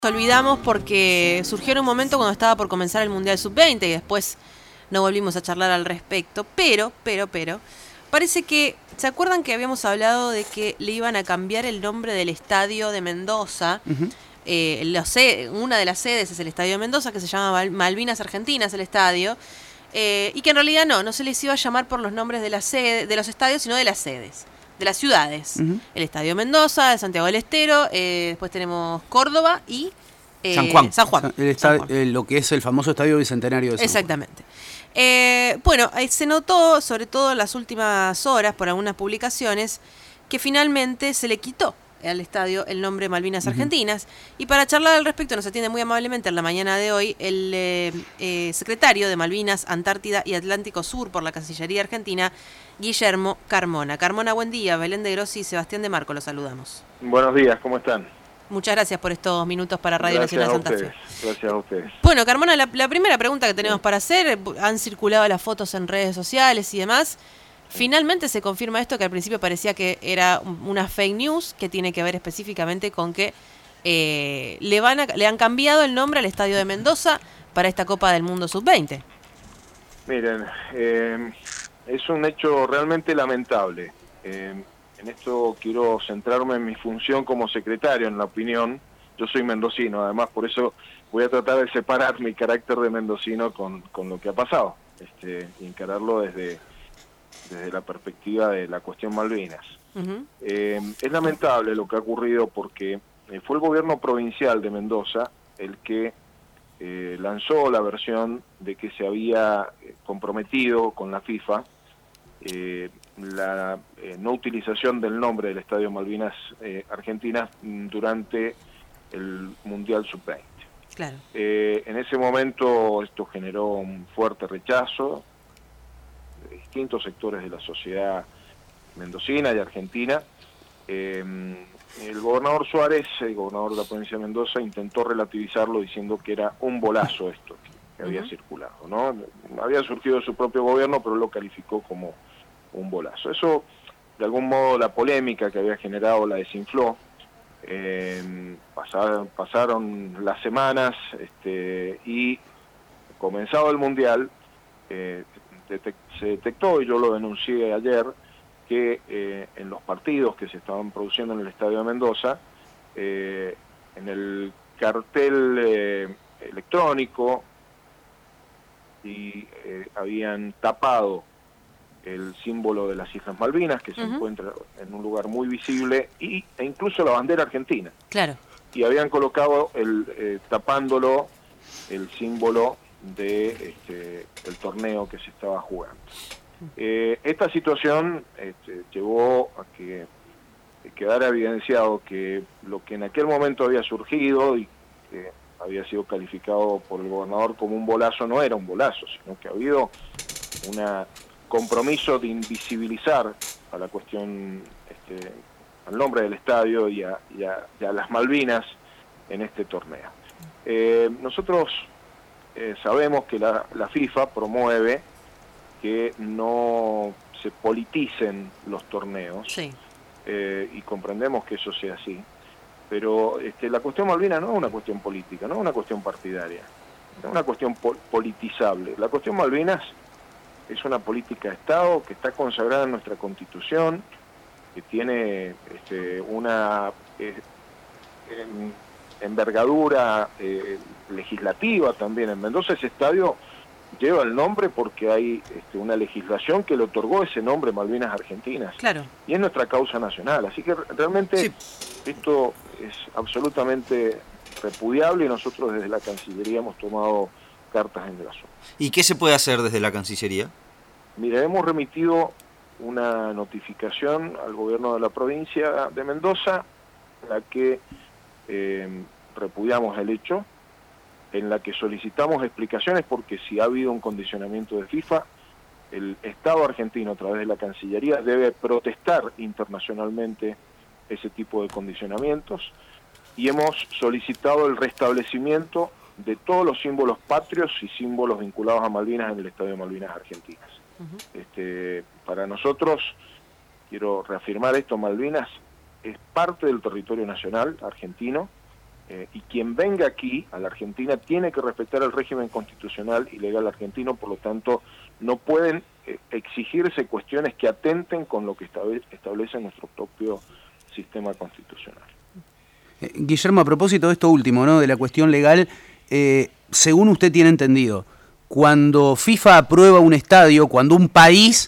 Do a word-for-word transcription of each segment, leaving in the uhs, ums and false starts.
Olvidamos porque surgió en un momento cuando estaba por comenzar el Mundial sub veinte y después no volvimos a charlar al respecto, pero, pero, pero, parece que, ¿se acuerdan que habíamos hablado de que le iban a cambiar el nombre del estadio de Mendoza? Uh-huh. Eh, la sede, una de las sedes es el estadio de Mendoza, que se llama Malvinas Argentinas, el estadio, eh, y que en realidad no, no se les iba a llamar por los nombres de, la sede, de los estadios, sino de las sedes, de las ciudades. Uh-huh. El Estadio Mendoza, Santiago del Estero, eh, después tenemos Córdoba y eh, San Juan. San Juan. El estadio, San Juan. Eh, lo que es el famoso Estadio Bicentenario de San Exactamente. Juan. Eh, bueno, se notó, sobre todo en las últimas horas, por algunas publicaciones, que finalmente se le quitó al estadio el nombre Malvinas Argentinas. Uh-huh. Y para charlar al respecto nos atiende muy amablemente en la mañana de hoy el eh, eh, secretario de Malvinas, Antártida y Atlántico Sur por la Cancillería Argentina, Guillermo Carmona. Carmona, buen día. Belén de Grossi y Sebastián de Marco, los saludamos. Buenos días, ¿cómo están? Muchas gracias por estos minutos para Radio gracias Nacional Santa ustedes, Fe. Gracias a ustedes. Bueno, Carmona, la, la primera pregunta que tenemos para hacer, han circulado las fotos en redes sociales y demás. Finalmente se confirma esto que al principio parecía que era una fake news, que tiene que ver específicamente con que eh, le, van a, le han cambiado el nombre al Estadio de Mendoza para esta Copa del Mundo sub veinte. Miren, eh, es un hecho realmente lamentable. Eh, en esto quiero centrarme en mi función como secretario, en la opinión. Yo soy mendocino, además, por eso voy a tratar de separar mi carácter de mendocino con, con lo que ha pasado, este, y encararlo desde... desde la perspectiva de la cuestión Malvinas. Uh-huh. Eh, es lamentable lo que ha ocurrido porque eh, fue el gobierno provincial de Mendoza el que eh, lanzó la versión de que se había comprometido con la FIFA eh, la eh, no utilización del nombre del Estadio Malvinas eh, Argentinas durante el Mundial sub veinte. Claro. Eh, en ese momento esto generó un fuerte rechazo de distintos sectores de la sociedad mendocina y argentina. Eh, el gobernador Suárez, el gobernador de la provincia de Mendoza, intentó relativizarlo diciendo que era un bolazo esto que, que había uh-huh. circulado, ¿no? Había surgido de su propio gobierno, pero lo calificó como un bolazo. Eso, de algún modo, la polémica que había generado la desinfló. Eh, pasaron, pasaron las semanas este, y comenzado el Mundial, eh, se detectó, y yo lo denuncié ayer, que eh, en los partidos que se estaban produciendo en el Estadio de Mendoza, eh, en el cartel eh, electrónico, y eh, habían tapado el símbolo de las Islas Malvinas, que uh-huh. se encuentra en un lugar muy visible, y, e incluso la bandera argentina. Claro. Y habían colocado, el eh, tapándolo, el símbolo de este, el torneo que se estaba jugando. Eh, esta situación este, llevó a que quedara evidenciado que lo que en aquel momento había surgido y que había sido calificado por el gobernador como un bolazo no era un bolazo, sino que ha habido un compromiso de invisibilizar a la cuestión, este, al nombre del estadio y a, y a, y a las Malvinas en este torneo. Eh, nosotros Eh, sabemos que la, la FIFA promueve que no se politicen los torneos, sí. eh, y comprendemos que eso sea así, pero este, la cuestión Malvinas no es una cuestión política, no es una cuestión partidaria, no es una cuestión po- politizable. La cuestión Malvinas es una política de Estado que está consagrada en nuestra Constitución, que tiene este, una eh, en, envergadura eh, legislativa también. En Mendoza ese estadio lleva el nombre porque hay este, una legislación que le otorgó ese nombre, Malvinas Argentinas. Claro. Y es nuestra causa nacional. Así que realmente sí. Esto es absolutamente repudiable y nosotros desde la Cancillería hemos tomado cartas en el asunto. ¿Y qué se puede hacer desde la Cancillería? Mire, hemos remitido una notificación al gobierno de la provincia de Mendoza, en la que Eh, repudiamos el hecho, en la que solicitamos explicaciones porque si ha habido un condicionamiento de FIFA, el Estado argentino a través de la Cancillería debe protestar internacionalmente ese tipo de condicionamientos, y hemos solicitado el restablecimiento de todos los símbolos patrios y símbolos vinculados a Malvinas en el Estadio Malvinas Argentinas. Uh-huh. Este, para nosotros, quiero reafirmar esto, Malvinas es parte del territorio nacional argentino, Eh, y quien venga aquí a la Argentina tiene que respetar el régimen constitucional y legal argentino, por lo tanto no pueden eh, exigirse cuestiones que atenten con lo que establece, establece nuestro propio sistema constitucional. Eh, Guillermo, a propósito de esto último, ¿no?, de la cuestión legal, eh, según usted tiene entendido, cuando FIFA aprueba un estadio, cuando un país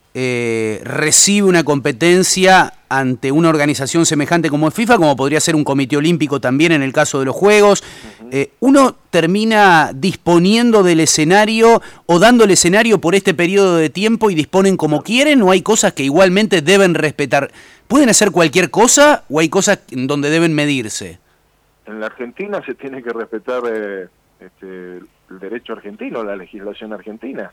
eh, recibe una competencia ante una organización semejante como es FIFA, como podría ser un comité olímpico también en el caso de los Juegos, uh-huh. eh, uno termina disponiendo del escenario o dando el escenario por este periodo de tiempo y disponen como quieren, o hay cosas que igualmente deben respetar. ¿Pueden hacer cualquier cosa o hay cosas en donde deben medirse? En la Argentina se tiene que respetar eh, este, el derecho argentino, la legislación argentina,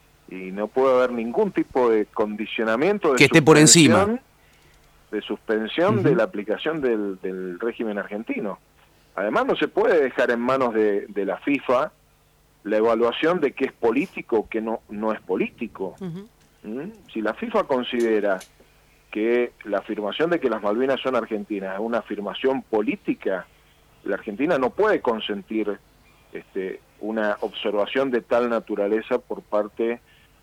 y no puede haber ningún tipo de condicionamiento de que esté por encima de suspensión uh-huh. de la aplicación del, del régimen argentino. Además, no se puede dejar en manos de, de la FIFA la evaluación de qué es político o qué no, no es político. Uh-huh. ¿Mm? Si la FIFA considera que la afirmación de que las Malvinas son argentinas es una afirmación política, la Argentina no puede consentir este, una observación de tal naturaleza por parte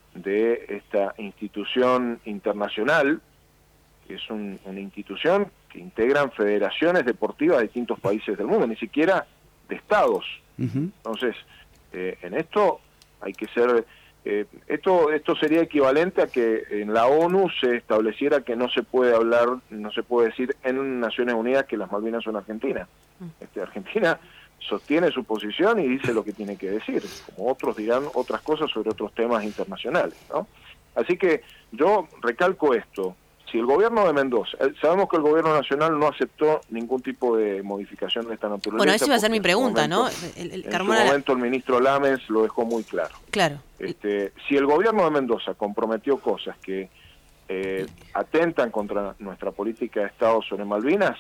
de esta institución internacional, que es un, una institución que integran federaciones deportivas de distintos países del mundo, ni siquiera de estados. Uh-huh. Entonces, eh, en esto hay que ser... Eh, esto esto sería equivalente a que en la ONU se estableciera que no se puede hablar, no se puede decir en Naciones Unidas que las Malvinas son argentinas. Este, Argentina sostiene su posición y dice lo que tiene que decir, como otros dirán otras cosas sobre otros temas internacionales, ¿no? Así que yo recalco esto: si el gobierno de Mendoza, sabemos que el gobierno nacional no aceptó ningún tipo de modificación de esta naturaleza. Bueno, esa iba a ser mi pregunta, momento, ¿no? El, el, en Carmona... su momento el ministro Lames lo dejó muy claro. Claro. Este, si el gobierno de Mendoza comprometió cosas que eh, atentan contra nuestra política de Estado sobre Malvinas,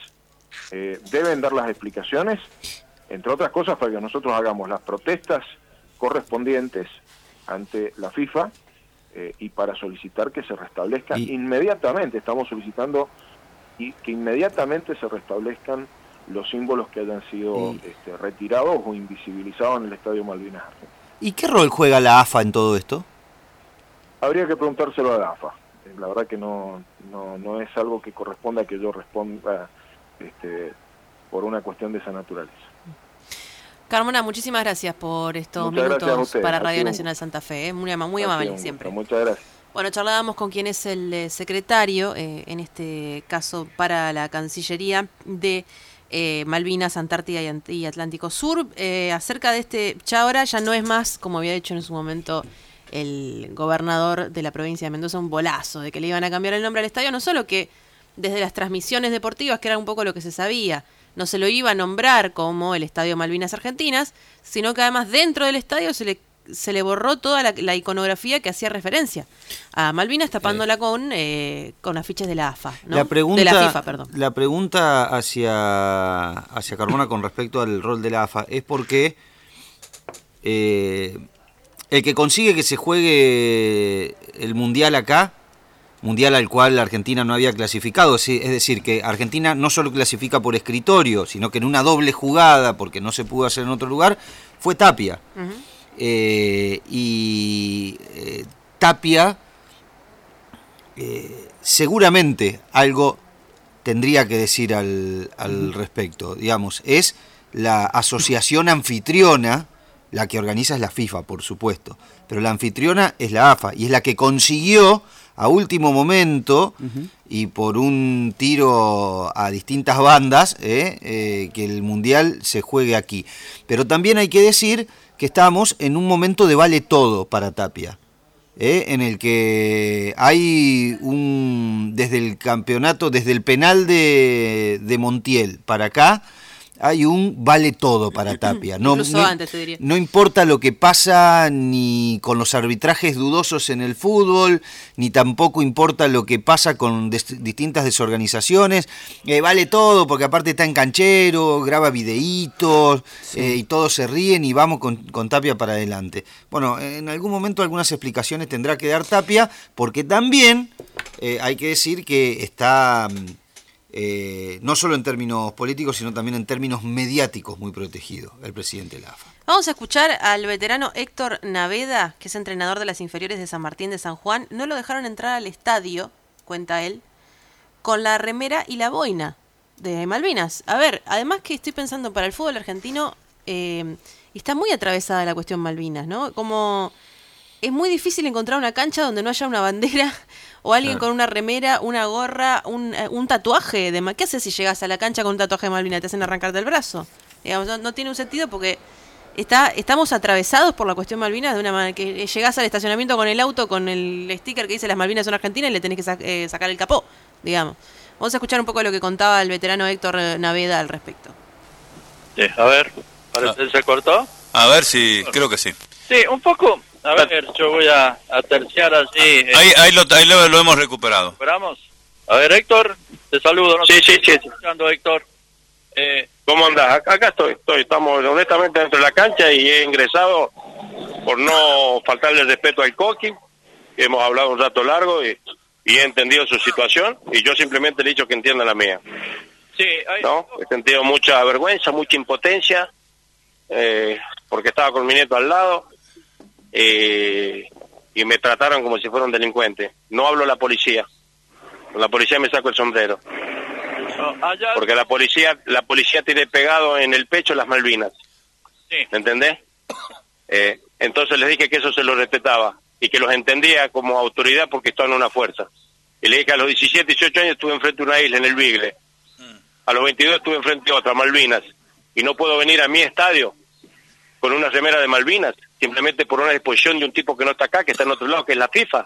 eh, deben dar las explicaciones, entre otras cosas para que nosotros hagamos las protestas correspondientes ante la FIFA, Eh, y para solicitar que se restablezca y... inmediatamente, estamos solicitando y que inmediatamente se restablezcan los símbolos que hayan sido y... este, retirados o invisibilizados en el Estadio Malvinas Argentina. ¿Y qué rol juega la A F A en todo esto? Habría que preguntárselo a la A F A. La verdad que no, no, no es algo que corresponda que yo responda este, por una cuestión de esa naturaleza. Carmona, muchísimas gracias por estos muchas minutos para Radio Nacional Santa Fe. ¿eh? Muy, muy amable siempre. Muchas gracias. Bueno, charlábamos con quien es el eh, secretario, eh, en este caso para la Cancillería de eh, Malvinas, Antártida y, y Atlántico Sur, eh, acerca de este, ya ahora ya no es más, como había dicho en su momento el gobernador de la provincia de Mendoza, un bolazo de que le iban a cambiar el nombre al estadio, no solo que desde las transmisiones deportivas, que era un poco lo que se sabía, no se lo iba a nombrar como el Estadio Malvinas Argentinas, sino que además dentro del estadio se le se le borró toda la, la iconografía que hacía referencia a Malvinas, tapándola con eh, con afiches de la A F A, ¿no? La pregunta, de la FIFA, perdón. La pregunta hacia, hacia Carmona con respecto al rol de la A F A es porque eh, el que consigue que se juegue el Mundial acá, Mundial al cual la Argentina no había clasificado, es decir, que Argentina no solo clasifica por escritorio, sino que en una doble jugada, porque no se pudo hacer en otro lugar, fue Tapia. Uh-huh. Eh, y eh, Tapia eh, seguramente algo tendría que decir al, al respecto. Digamos, es la asociación anfitriona, la que organiza es la FIFA, por supuesto, pero la anfitriona es la A F A y es la que consiguió a último momento uh-huh. y por un tiro a distintas bandas eh, eh, que el Mundial se juegue aquí. Pero también hay que decir que estamos en un momento de vale todo para Tapia, ¿eh? En el que hay un, desde el campeonato, desde el penal de, de Montiel para acá, hay un vale todo para Tapia. No, Incluso no, antes, te diría. No importa lo que pasa ni con los arbitrajes dudosos en el fútbol, ni tampoco importa lo que pasa con des- distintas desorganizaciones. Eh, vale todo, porque aparte está en canchero, graba videitos, sí. eh, y todos se ríen y vamos con, con Tapia para adelante. Bueno, en algún momento algunas explicaciones tendrá que dar Tapia, porque también eh, hay que decir que está... eh, no solo en términos políticos, sino también en términos mediáticos muy protegido, el presidente de la A F A. Vamos a escuchar al veterano Héctor Naveda, que es entrenador de las inferiores de San Martín de San Juan. No lo dejaron entrar al estadio, cuenta él, con la remera y la boina de Malvinas. A ver, además que estoy pensando para el fútbol argentino, eh, está muy atravesada la cuestión Malvinas, ¿no? Como es muy difícil encontrar una cancha donde no haya una bandera o alguien claro. con una remera, una gorra, un, un tatuaje de... ¿Qué haces si llegas a la cancha con un tatuaje de Malvinas? Te hacen arrancarte el brazo. Digamos, no, no tiene un sentido porque está estamos atravesados por la cuestión Malvinas de una manera que llegás al estacionamiento con el auto, con el sticker que dice las Malvinas son Argentinas y le tenés que sa- eh, sacar el capó, digamos. Vamos a escuchar un poco lo que contaba el veterano Héctor Naveda al respecto. Sí, a ver, ¿parece que se cortó? A ver si, creo que sí. Sí, un poco, a ver, yo voy a, a terciar así. Eh. Ahí, ahí, lo, ahí lo, lo hemos recuperado. ¿Recuperamos? A ver, Héctor, te saludo. ¿No? Sí, sí, sí. Escuchando, Héctor. Eh, ¿Cómo andás? Acá, acá estoy, estoy, estamos honestamente dentro de la cancha y he ingresado por no faltarle el respeto al Coqui, que hemos hablado un rato largo y, y he entendido su situación y yo simplemente le he dicho que entienda la mía. Sí, hay... ¿No? He sentido mucha vergüenza, mucha impotencia, eh, porque estaba con mi nieto al lado eh, y me trataron como si fuera un delincuente. No hablo a la policía, con la policía me saco el sombrero. No, allá... Porque la policía la policía tiene pegado en el pecho las Malvinas. Sí. ¿Me entendés? Eh, entonces les dije que eso se lo respetaba y que los entendía como autoridad porque estaban en una fuerza. Y le dije que a los diecisiete, dieciocho años estuve enfrente de una isla en el Bigle. A los veintidós estuve enfrente de otra, Malvinas. Y no puedo venir a mi estadio con una remera de Malvinas, simplemente por una disposición de un tipo que no está acá, que está en otro lado, que es la FIFA.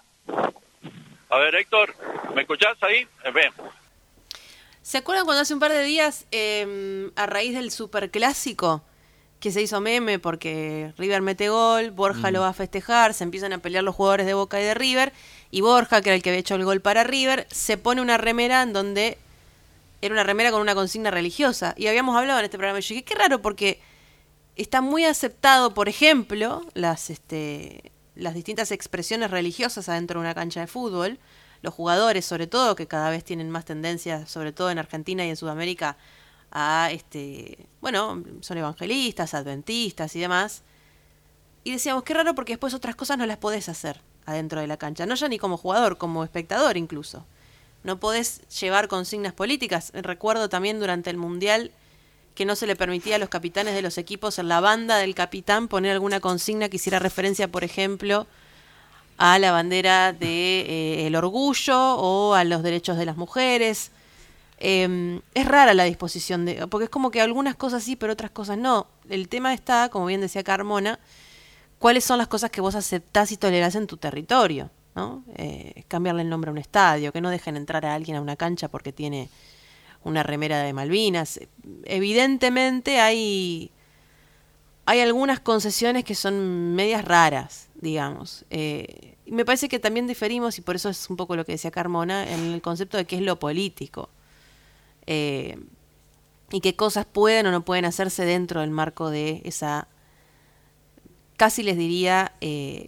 A ver, Héctor, ¿me escuchás ahí? Eh, ven. ¿Se acuerdan cuando hace un par de días, eh, a raíz del superclásico, que se hizo meme porque River mete gol, Borja mm. lo va a festejar, se empiezan a pelear los jugadores de Boca y de River, y Borja, que era el que había hecho el gol para River, se pone una remera en donde era una remera con una consigna religiosa? Y habíamos hablado en este programa, y yo dije, qué raro, porque está muy aceptado, por ejemplo, las, este, las distintas expresiones religiosas adentro de una cancha de fútbol. Los jugadores, sobre todo, que cada vez tienen más tendencia, sobre todo en Argentina y en Sudamérica, a, este, bueno, son evangelistas, adventistas y demás. Y decíamos, qué raro, porque después otras cosas no las podés hacer adentro de la cancha. No ya ni como jugador, como espectador incluso. No podés llevar consignas políticas. Recuerdo también durante el Mundial que no se le permitía a los capitanes de los equipos en la banda del capitán poner alguna consigna que hiciera referencia, por ejemplo, a la bandera de eh, el orgullo o a los derechos de las mujeres. Eh, es rara la disposición, de porque es como que algunas cosas sí, pero otras cosas no. El tema está, como bien decía Carmona, cuáles son las cosas que vos aceptás y tolerás en tu territorio, ¿no? Eh, cambiarle el nombre a un estadio, que no dejen entrar a alguien a una cancha porque tiene una remera de Malvinas. Evidentemente hay... Hay algunas concesiones que son medias raras, digamos. Eh, y me parece que también diferimos, y por eso es un poco lo que decía Carmona, en el concepto de qué es lo político. Eh, y qué cosas pueden o no pueden hacerse dentro del marco de esa, casi les diría, eh,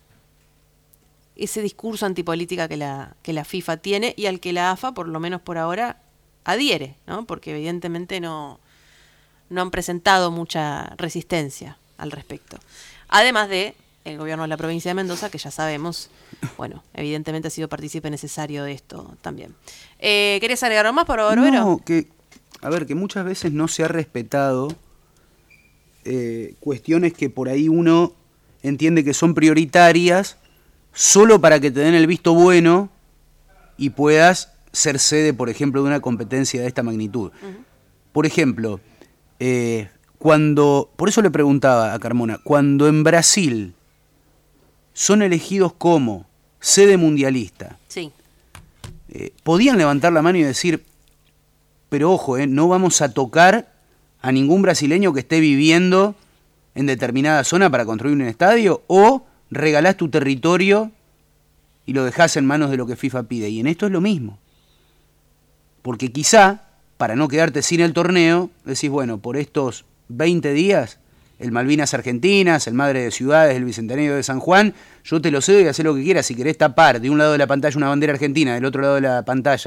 ese discurso antipolítica que la, que la FIFA tiene y al que la A F A, por lo menos por ahora, adhiere, ¿no? Porque evidentemente no... no han presentado mucha resistencia al respecto. Además de el gobierno de la provincia de Mendoza, que ya sabemos, bueno, evidentemente ha sido partícipe necesario de esto también. Eh, ¿Querés agregar algo más, para Barbero? No, que, a ver, que muchas veces no se ha respetado eh, cuestiones que por ahí uno entiende que son prioritarias solo para que te den el visto bueno y puedas ser sede, por ejemplo, de una competencia de esta magnitud. Uh-huh. Por ejemplo... Eh, cuando, por eso le preguntaba a Carmona, cuando en Brasil son elegidos como sede mundialista, sí. eh, podían levantar la mano y decir, pero ojo, eh, no vamos a tocar a ningún brasileño que esté viviendo en determinada zona para construir un estadio, o regalás tu territorio y lo dejás en manos de lo que FIFA pide. Y en esto es lo mismo, porque quizá para no quedarte sin el torneo, decís, bueno, por estos veinte días, el Malvinas Argentinas, el Madre de Ciudades, el Bicentenario de San Juan, yo te lo cedo y hacé lo que quieras. Si querés tapar de un lado de la pantalla una bandera argentina, del otro lado de la pantalla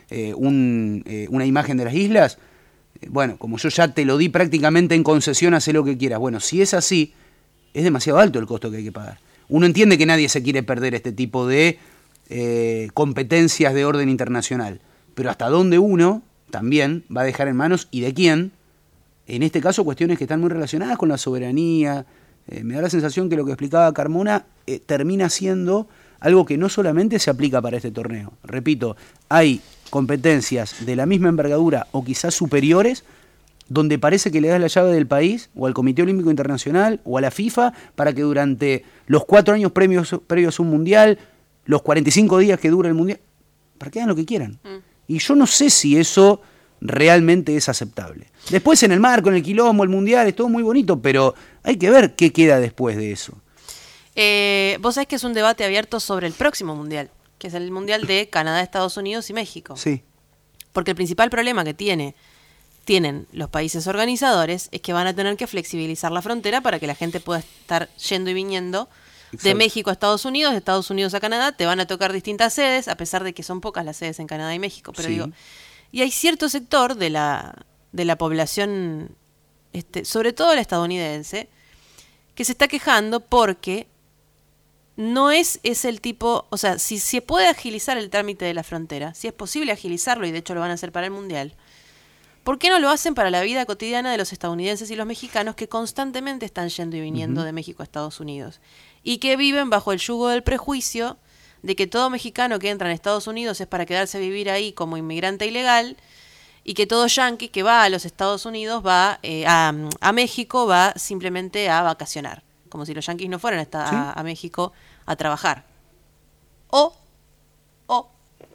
eh, un, eh, una imagen de las islas, eh, bueno, como yo ya te lo di prácticamente en concesión, haz lo que quieras. Bueno, si es así, es demasiado alto el costo que hay que pagar. Uno entiende que nadie se quiere perder este tipo de eh, competencias de orden internacional, pero hasta dónde uno también va a dejar en manos y de quién, en este caso cuestiones que están muy relacionadas con la soberanía. Eh, me da la sensación que lo que explicaba Carmona eh, termina siendo algo que no solamente se aplica para este torneo. Repito, hay competencias de la misma envergadura o quizás superiores donde parece que le das la llave del país o al Comité Olímpico Internacional o a la FIFA para que durante los cuatro años previos, previos a un mundial, los cuarenta y cinco días que dura el mundial, para que hagan lo que quieran. Mm. Y yo no sé si eso realmente es aceptable. Después en el marco, en el quilombo, el mundial, es todo muy bonito, pero hay que ver qué queda después de eso. Eh, vos sabés que es un debate abierto sobre el próximo mundial, que es el mundial de Canadá, Estados Unidos y México. Sí. Porque el principal problema que tiene tienen los países organizadores es que van a tener que flexibilizar la frontera para que la gente pueda estar yendo y viniendo. Exacto. De México a Estados Unidos, de Estados Unidos a Canadá. Te van a tocar distintas sedes, a pesar de que son pocas las sedes en Canadá y México. Pero sí. digo, y hay cierto sector de la, de la población, este, sobre todo la estadounidense, que se está quejando porque no es, es el tipo, o sea, si se puede agilizar el trámite de la frontera, si es posible agilizarlo, y de hecho lo van a hacer para el Mundial, ¿por qué no lo hacen para la vida cotidiana de los estadounidenses y los mexicanos que constantemente están yendo y viniendo uh-huh. de México a Estados Unidos? Y que viven bajo el yugo del prejuicio de que todo mexicano que entra en Estados Unidos es para quedarse a vivir ahí como inmigrante ilegal, y que todo yanqui que va a los Estados Unidos, va eh, a, a México, va simplemente a vacacionar. Como si los yanquis no fueran a, ¿sí? a, a México a trabajar. O, o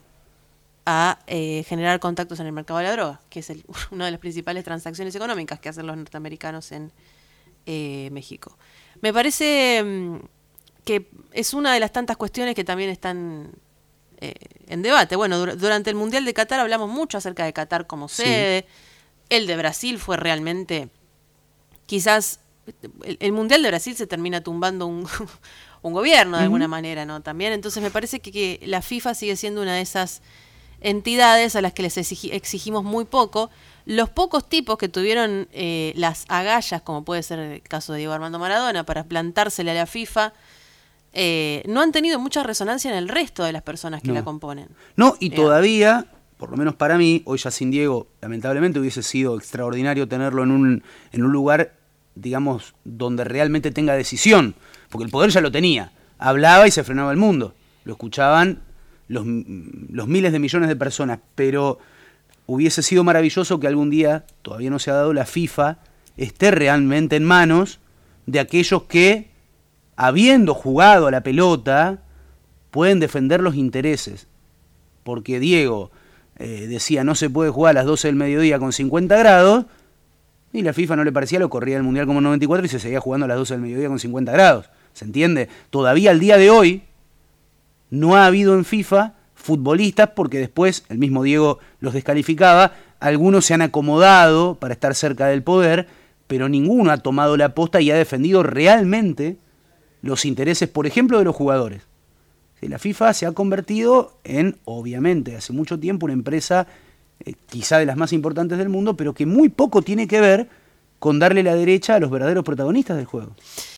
a eh, generar contactos en el mercado de la droga, que es el, una de las principales transacciones económicas que hacen los norteamericanos en eh, México. Me parece mmm, que es una de las tantas cuestiones que también están eh, en debate. Bueno, dur- durante el Mundial de Qatar hablamos mucho acerca de Qatar como sede. Sí. El de Brasil fue realmente, quizás, el, el Mundial de Brasil se termina tumbando un, un gobierno de uh-huh. alguna manera, ¿no? También, entonces me parece que, que la FIFA sigue siendo una de esas entidades a las que les exigi- exigimos muy poco. Los pocos tipos que tuvieron eh, las agallas, como puede ser el caso de Diego Armando Maradona, para plantársele a la FIFA, eh, no han tenido mucha resonancia en el resto de las personas que no. la componen. No, y digamos. Todavía, por lo menos para mí, hoy ya sin Diego, lamentablemente hubiese sido extraordinario tenerlo en un, en un lugar, digamos, donde realmente tenga decisión, porque el poder ya lo tenía. Hablaba y se frenaba el mundo. Lo escuchaban los, los miles de millones de personas, pero hubiese sido maravilloso que algún día, todavía no se ha dado, la FIFA esté realmente en manos de aquellos que, habiendo jugado a la pelota, pueden defender los intereses. Porque Diego eh, decía no se puede jugar a las doce del mediodía con cincuenta grados, y la FIFA no le parecía, lo corría el Mundial como noventa y cuatro y se seguía jugando a las doce del mediodía con cincuenta grados. ¿Se entiende? Todavía al día de hoy no ha habido en FIFA futbolistas, porque después el mismo Diego los descalificaba, algunos se han acomodado para estar cerca del poder, pero ninguno ha tomado la posta y ha defendido realmente los intereses, por ejemplo, de los jugadores. La FIFA se ha convertido en, obviamente, hace mucho tiempo una empresa eh, quizá de las más importantes del mundo, pero que muy poco tiene que ver con darle la derecha a los verdaderos protagonistas del juego.